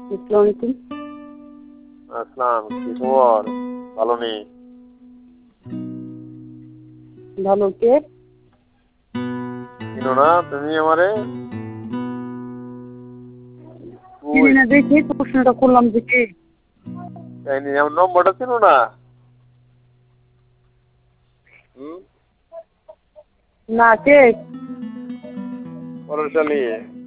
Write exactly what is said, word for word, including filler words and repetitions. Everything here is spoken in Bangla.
আসসালামু আলাইকুম। আসসালাম, কি খবর? ভালো নেই। ভালো, কে? চিনো না তুমি আমারে? চিনি কই? না দেখে প্রশ্নটা করলাম যে কে? তাই নি, আমার নম্বরটা চিনো না? হুম? না, কে? পরেশালী।